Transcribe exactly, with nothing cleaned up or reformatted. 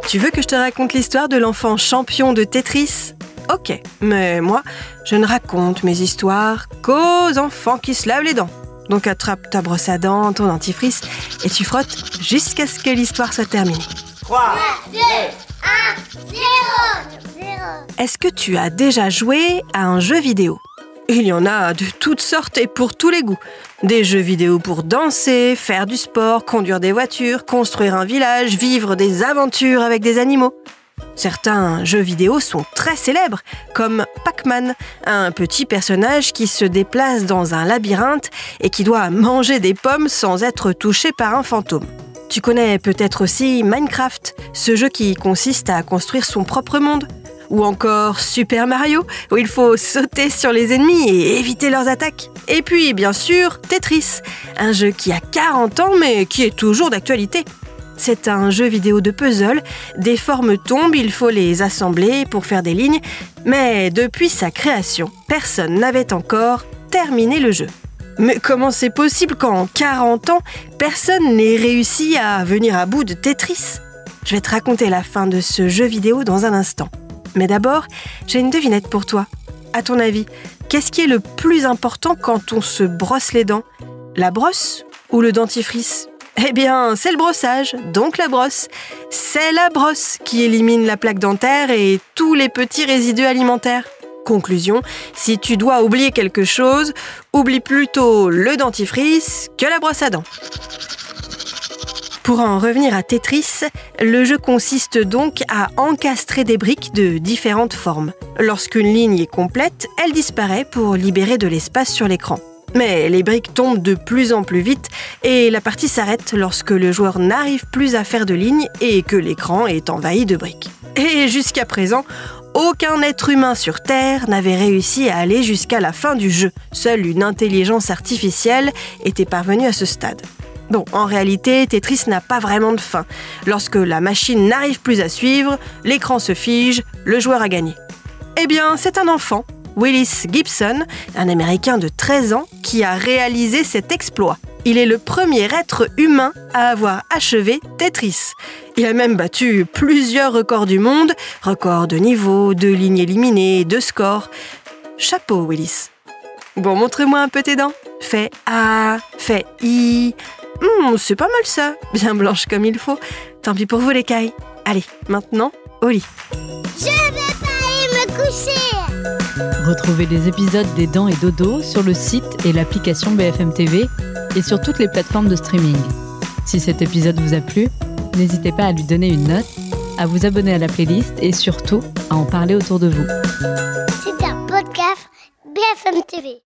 Tu veux que je te raconte l'histoire de l'enfant champion de Tetris ? Ok, mais moi, je ne raconte mes histoires qu'aux enfants qui se lavent les dents. Donc attrape ta brosse à dents, ton dentifrice, et tu frottes jusqu'à ce que l'histoire soit terminée. trois, deux, un, zéro. Est-ce que tu as déjà joué à un jeu vidéo ? Il y en a de toutes sortes et pour tous les goûts. Des jeux vidéo pour danser, faire du sport, conduire des voitures, construire un village, vivre des aventures avec des animaux. Certains jeux vidéo sont très célèbres, comme Pac-Man, un petit personnage qui se déplace dans un labyrinthe et qui doit manger des pommes sans être touché par un fantôme. Tu connais peut-être aussi Minecraft, ce jeu qui consiste à construire son propre monde. Ou encore Super Mario, où il faut sauter sur les ennemis et éviter leurs attaques. Et puis, bien sûr, Tetris, un jeu qui a quarante ans mais qui est toujours d'actualité. C'est un jeu vidéo de puzzle, des formes tombent, il faut les assembler pour faire des lignes, mais depuis sa création, personne n'avait encore terminé le jeu. Mais comment c'est possible qu'en quarante ans, personne n'ait réussi à venir à bout de Tetris ? Je vais te raconter la fin de ce jeu vidéo dans un instant. Mais d'abord, j'ai une devinette pour toi. À ton avis, qu'est-ce qui est le plus important quand on se brosse les dents ? La brosse ou le dentifrice ? Eh bien, c'est le brossage, donc la brosse. C'est la brosse qui élimine la plaque dentaire et tous les petits résidus alimentaires. Conclusion, si tu dois oublier quelque chose, oublie plutôt le dentifrice que la brosse à dents. Pour en revenir à Tetris, le jeu consiste donc à encastrer des briques de différentes formes. Lorsqu'une ligne est complète, elle disparaît pour libérer de l'espace sur l'écran. Mais les briques tombent de plus en plus vite et la partie s'arrête lorsque le joueur n'arrive plus à faire de lignes et que l'écran est envahi de briques. Et jusqu'à présent, aucun être humain sur Terre n'avait réussi à aller jusqu'à la fin du jeu. Seule une intelligence artificielle était parvenue à ce stade. Bon, en réalité, Tetris n'a pas vraiment de fin. Lorsque la machine n'arrive plus à suivre, l'écran se fige, le joueur a gagné. Eh bien, c'est un enfant, Willis Gibson, un Américain de treize ans, qui a réalisé cet exploit. Il est le premier être humain à avoir achevé Tetris. Il a même battu plusieurs records du monde, records de niveau, de lignes éliminées, de scores. Chapeau, Willis. Bon, montre-moi un peu tes dents. Fais A, fais I... Hum, c'est pas mal ça, bien blanche comme il faut. Tant pis pour vous les cailles. Allez, maintenant, au lit. Je vais pas aller me coucher. Retrouvez les épisodes des Dents et Dodo sur le site et l'application B F M T V et sur toutes les plateformes de streaming. Si cet épisode vous a plu, n'hésitez pas à lui donner une note, à vous abonner à la playlist et surtout à en parler autour de vous. C'est un podcast B F M T V.